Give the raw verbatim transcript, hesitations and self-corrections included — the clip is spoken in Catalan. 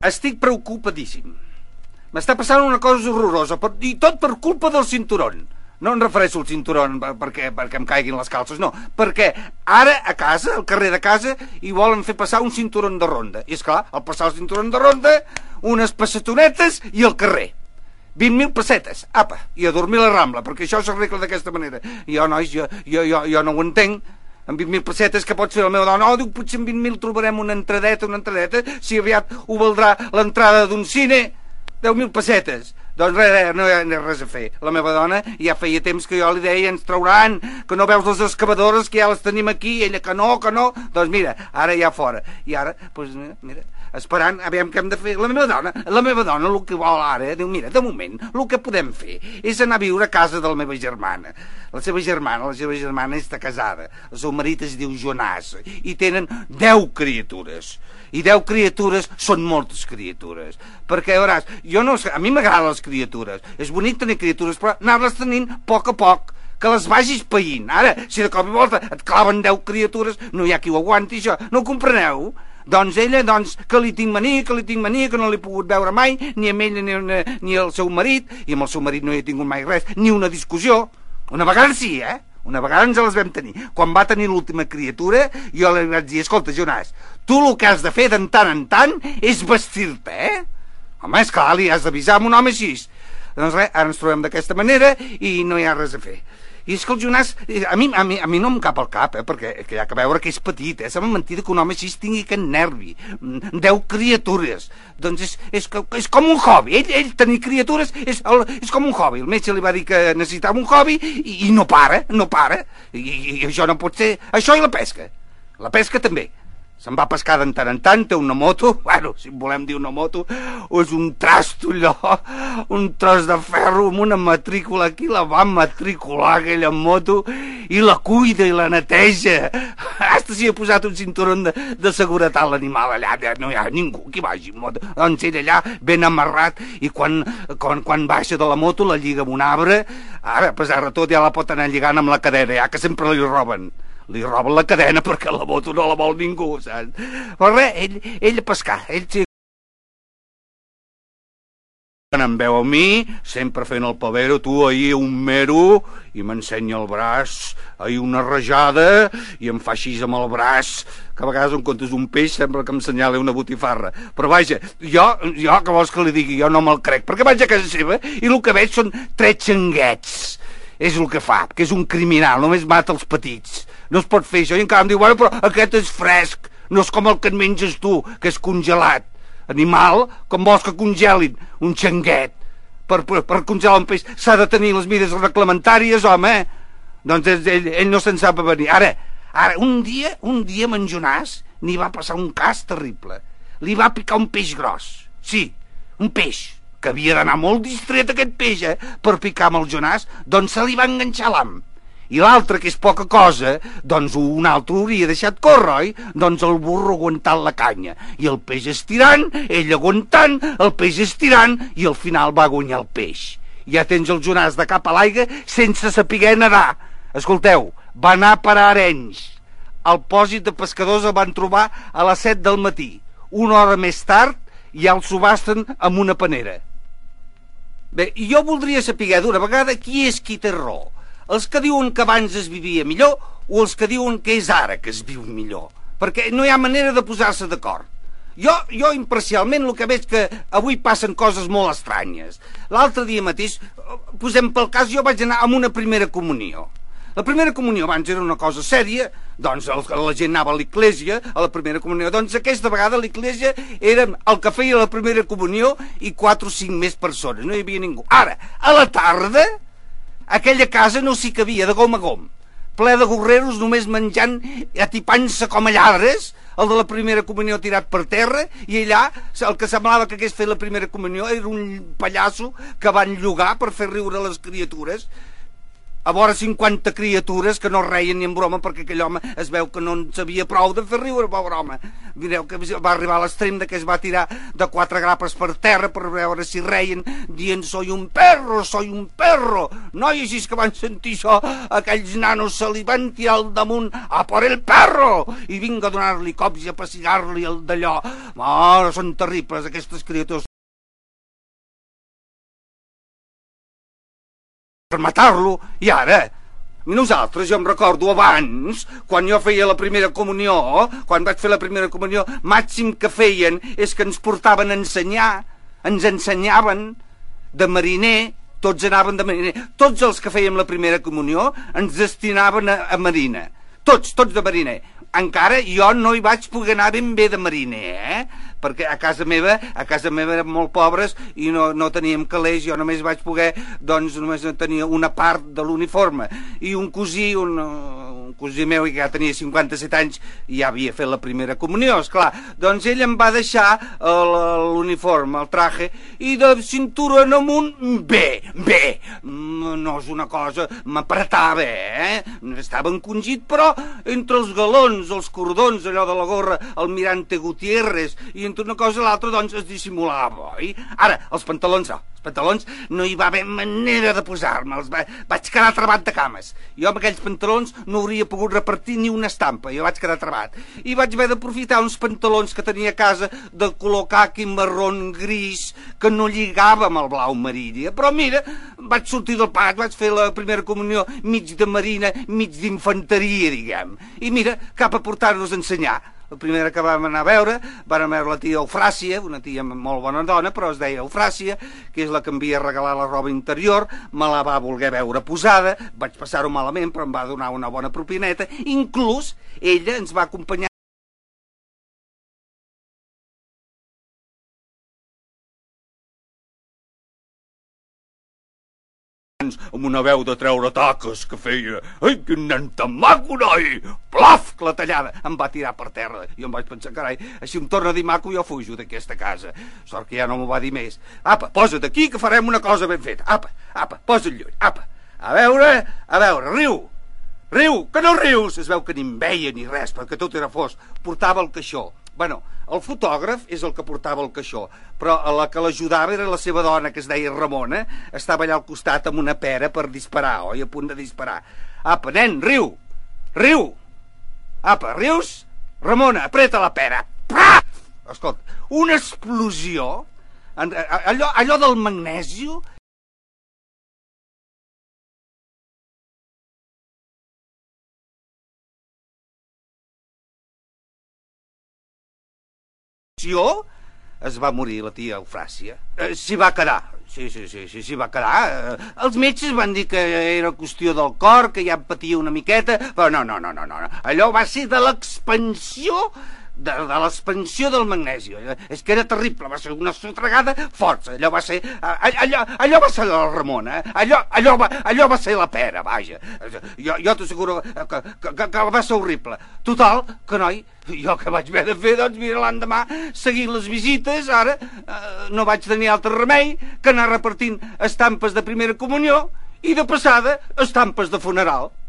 estic preocupadíssim. M'està passant una cosa horrorosa, i tot per culpa del cinturón. No em refereixo al cinturón perquè, perquè em caiguin les calces, no, perquè ara a casa, al carrer de casa, hi volen fer passar un cinturón de ronda. I és clar, al passar el cinturón de ronda, unes passetonetes i al carrer. vint mil pessetes, apa, i a dormir a la Rambla, perquè això s'arregla d'aquesta manera. I jo, nois, jo, jo, jo, jo no ho entenc. Amb vint mil pessetes que pots fer la meva dona? Oh, diu, potser amb vint mil trobarem una entradeta, una entradeta, si aviat ho valdrà l'entrada d'un cine. deu mil pessetes. Doncs res, res, no hi ha res a fer. La meva dona ja feia temps que jo li deia, ens trauran, que no veus les excavadores, que ja les tenim aquí, ella que no, que no. Doncs mira, ara ja fora. I ara, doncs mira, mira, esperant, aviam què hem de fer. La meva dona, la meva dona el que vol ara, diu, mira, de moment, el que podem fer és anar a viure a casa de la meva germana. La seva germana, la seva germana està casada, el seu marit es diu Jonàs, i tenen deu criatures. I deu criatures són moltes criatures. Perquè, veuràs, jo no sé, a mi m'agraden les criatures. És bonic tenir criatures, però anar-les tenint a poc a poc, que les vagis païnt. Ara, si de cop i volta et claven deu criatures, no hi ha qui ho aguanti, això. No ho compreneu? Doncs ella, doncs, que li tinc mania, que li tinc mania, que no l'he pogut veure mai, ni amb ella ni, ni, ni el seu marit, i amb el seu marit no hi he tingut mai res, ni una discussió. Una vegada sí, eh? Una vegada ens les vam tenir. Quan va tenir l'última criatura, jo li vaig dir, escolta, Jonàs, tu el que has de fer de tant en tant és vestir-te, eh? Home, esclar, li has d'avisar a un home així. Doncs res, ara ens trobem d'aquesta manera i no hi ha res a fer. I és que el Jonàs, a mi, a mi, a mi no em cap al cap, eh, perquè que hi ha que veure que és petit, eh? Sembla mentida que un home així tingui aquest nervi. Deu criatures. Doncs és, és, és com un hobby. Ell, ell tenir criatures és, el, és com un hobby. El metge li va dir que necessitava un hobby i, i no para, no para. I, i això no pot ser... Això i la pesca. La pesca també. Se'n va a pescar de tant en tant, té una moto, bueno, si en volem dir una moto, és un trasto allò, un tros de ferro amb una matrícula, aquí la va matricular aquella moto, i la cuida i la neteja. Hasta s'hi ha posat un cinturón de, de seguretat l'animal allà, no hi ha ningú que vagi amb moto. Doncs ell allà ben amarrat, i quan, quan, quan baixa de la moto la lliga amb un arbre, ara, a pesar de tot, ja la pot anar lligant amb la cadena, ja que sempre li roben. Li roben la cadena perquè la moto no la vol ningú, saps? Però res, ell, ell a pescar, ell sí. Quan em veu a mi, sempre fent el pavero, tu ahir un mero, i m'ensenya el braç, ahir una rajada, i em fa així amb el braç, que a vegades en comptes un peix sembla que em senyala una botifarra. Però vaja, jo, jo que vols que li digui, jo no me'l crec, perquè vaig a casa seva i el que veig són tres xanguets. És el que fa, que és un criminal, només mata els petits. No es pot fer això, i encara em diu, bueno, però aquest és fresc, no és com el que et menges tu, que és congelat. Animal, com vols que congelin? Un xanguet. Per, per, per congelar un peix s'ha de tenir les mides reglamentàries, home. Doncs ell, ell no se'n sap venir. Ara, ara, un dia, un dia amb en Jonàs n'hi va passar un cas terrible. Li va picar un peix gros. Sí, un peix. Que havia d'anar molt distret aquest peix, eh, per picar amb el Jonàs, doncs se li va enganxar l'ham. I l'altre, que és poca cosa, doncs un altre hauria deixat córrer, oi? Doncs el burro aguantant la canya. I el peix estirant, ell aguantant, el peix estirant, i al final va guanyar el peix. Ja tens el Jonàs de cap a l'aigua sense saber nedar. Escolteu, va anar per a Arenys. Al pòsit de pescadors el van trobar a les set del matí. Una hora més tard ja el subasten amb una panera. Bé, jo voldria saber d'una vegada qui és qui té raó. Els que diuen que abans es vivia millor o els que diuen que és ara que es viu millor. Perquè no hi ha manera de posar-se d'acord. Jo, jo imparcialment, el que veig que avui passen coses molt estranyes. L'altre dia mateix, posem pel cas, jo vaig anar a una primera comunió. La primera comunió abans era una cosa sèria, doncs la gent anava a l'església, a la primera comunió. Doncs aquesta vegada a l'església era el que feia la primera comunió i quatre o cinc més persones, no hi havia ningú. Ara, a la tarda, aquella casa no s'hi cabia de gom a gom, ple de gorreros només menjant, atipant-se com a lladres, el de la primera comunió tirat per terra, i allà el que semblava que hagués fet la primera comunió era un pallasso que van llogar per fer riure les criatures. a vora cinquanta criatures que no reien ni en broma perquè aquell home es veu que no en sabia prou de fer riure, pobre home. Mireu que va arribar a l'extrem de que es va tirar de quatre grapes per terra per veure si reien, dient soy un perro, soy un perro. No, i així que van sentir això, aquells nanos se li van tirar al damunt a por el perro i vinga a donar-li cops i a pessigar-li el d'allò. Oh, són terribles aquestes criatures per matar-lo. I ara nosaltres, jo em recordo abans, quan jo feia la primera comunió, quan vaig fer la primera comunió, màxim que feien és que ens portaven a ensenyar, ens ensenyaven de mariner, tots anaven de mariner, tots els que fèiem la primera comunió ens destinaven a, a marina, tots, tots de mariner. Encara jo no hi vaig poder anar ben bé de mariner, eh? Perquè a casa meva, a casa meva érem molt pobres i no, no teníem calés, jo només vaig poder, doncs només tenia una part de l'uniforme. I un cosí, un, un cosí meu que ja tenia cinquanta-set anys i ja havia fet la primera comunió, esclar, doncs ell em va deixar l'uniforme, el traje, i de cintura en amunt, bé, bé, no és una cosa, m'apretava, eh? Estava encongit, però entre els galons, els cordons, allò de la gorra, el Mirante Gutiérrez, i entre una cosa i l'altra, doncs, es dissimulava, oi? Ara, els pantalons no. Els pantalons no hi va haver manera de posar-me'ls. Va, vaig quedar trabat de cames. Jo amb aquells pantalons no hauria pogut repartir ni una estampa. Jo vaig quedar trabat. I vaig haver d'aprofitar uns pantalons que tenia a casa de color caqui, marrón, gris, que no lligava amb el blau marí. Però mira, vaig sortir del pati, vaig fer la primera comunió mig de marina, mig d'infanteria, diguem. I mira, cap a portar-nos a ensenyar. La primera que vam anar a veure, vam veure la tia Eufràsia, una tia molt bona dona, però es deia Eufràsia, que és la que em havia regalat la roba interior, me la va voler veure posada, vaig passar-ho malament, però em va donar una bona propineta, inclús ella ens va acompanyar amb una veu de treure taques que feia ai, quin nen tan maco, noi! Plaf, clatellada! Em va tirar per terra. Jo em vaig pensar, carai, així em torna a dir maco, jo fujo d'aquesta casa. Sort que ja no m'ho va dir més. Apa, posa't aquí que farem una cosa ben feta. Apa, apa, posa't lluny, apa. A veure, a veure, riu! Riu, que no rius! Es veu que ni em veia ni res, perquè tot era fosc. Portava el caixó. Bueno, el fotògraf és el que portava el caixó, però la que l'ajudava era la seva dona, que es deia Ramona, estava allà al costat amb una pera per disparar, oi? A punt de disparar. Apa, nen, riu! Riu! Apa, rius? Ramona, apreta la pera. Paf! Escolta, una explosió, allò, allò del magnesio, es va morir la tia Eufràsia. Eh, s'hi va quedar. Sí, sí, sí, sí, s'hi va quedar. Eh, els metges van dir que era qüestió del cor, que ja patia una miqueta, però no, no, no, no, no. Allò va ser de l'expansió de, de l'expansió del magnesi. És que era terrible, va ser una sotregada força. Allò va ser allò, allò va ser la Ramona, allò, allò, va, allò va ser la pera, vaja. Jo, jo t'asseguro que, que, que va ser horrible. Total, que noi, jo que vaig haver de fer, doncs mira, l'endemà, seguint les visites, ara eh, no vaig tenir altre remei que anar repartint estampes de primera comunió i de passada estampes de funeral.